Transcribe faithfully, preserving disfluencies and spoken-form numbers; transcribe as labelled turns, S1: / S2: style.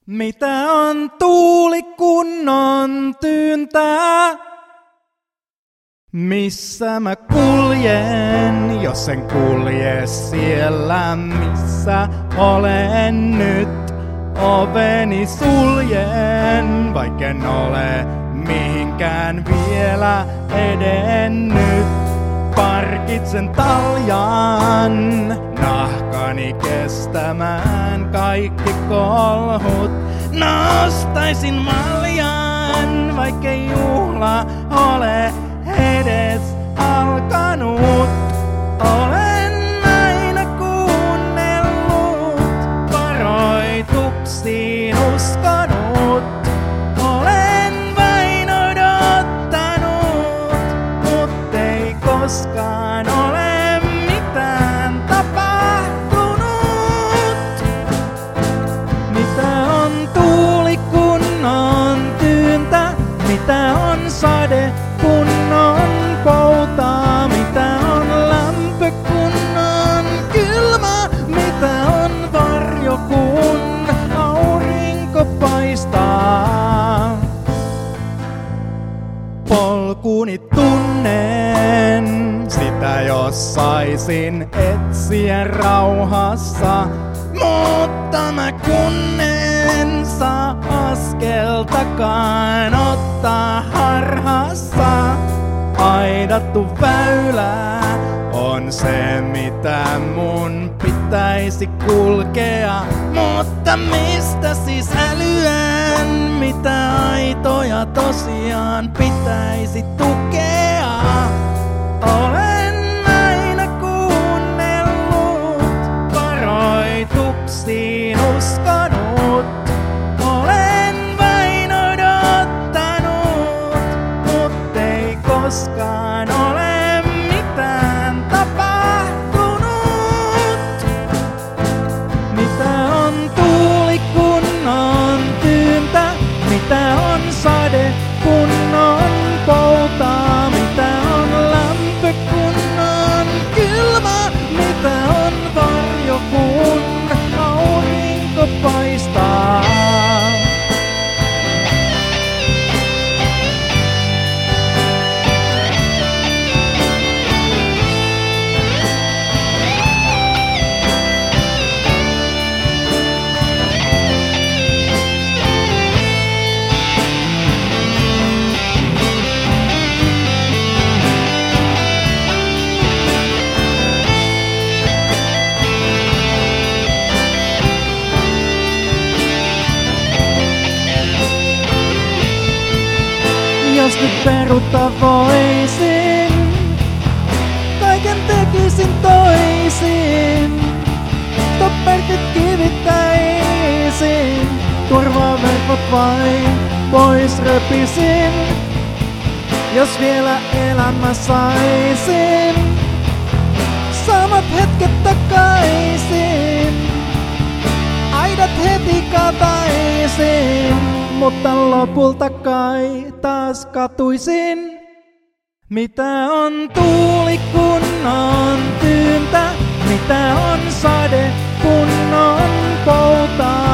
S1: Mitä on tuuli kun on tyyntää? Missä mä kuljen, jos en kulje siellä, missä olen nyt? Oveni suljen, vaikken ole mihinkään vielä edennyt. Parkitsen taljan, nahkani kestämään kaikki kolhut. Nostaisin maljan, vaikkei juhla ole edes alkanut. Olen aina kuunnellut, varoituksiin uskonut. Olen vain odottanut, mut ei koskaan ole mitään tapahtunut. Mitä on tuuli kun on tyyntä? Mitä on sade kun on poutaa? Mitä on lämpö kun on kylmä? Mitä on varjo kun aurinko paistaa? Polkuni tunnen, sitä jos saisin etsiä rauhassa. Mutta mä kunnen saa askeltakaan ottaa harhassa. Aidattu väylä on se mitä mun pitäisi kulkea. Mutta mistä siis älyän, mitä aitoja tosiaan pitäisi tukea? Olen aina kuunnellut, varoituksiin uskonut. Olen vain odottanut, mut ei koskaan ole mitään tapahtunut. Mitä on tuuli kun on tyyntä? Mitä on sade kun on poutaa? Mitä on lämpö kun on kylmä? Mitä on varjo kun aurinko paistaa? Jos nyt peruuttaa voisin, kaiken tekisin toisin. Toppertit kivittäisin, turvaverkot vain pois repisin. Jos vielä elämä saisin, samat hetket takaisin. Aidat heti kataisin, mutta lopulta kai taas katuisin. Mitä on tuuli kun on tyyntä? Mitä on sade kun on poutaa?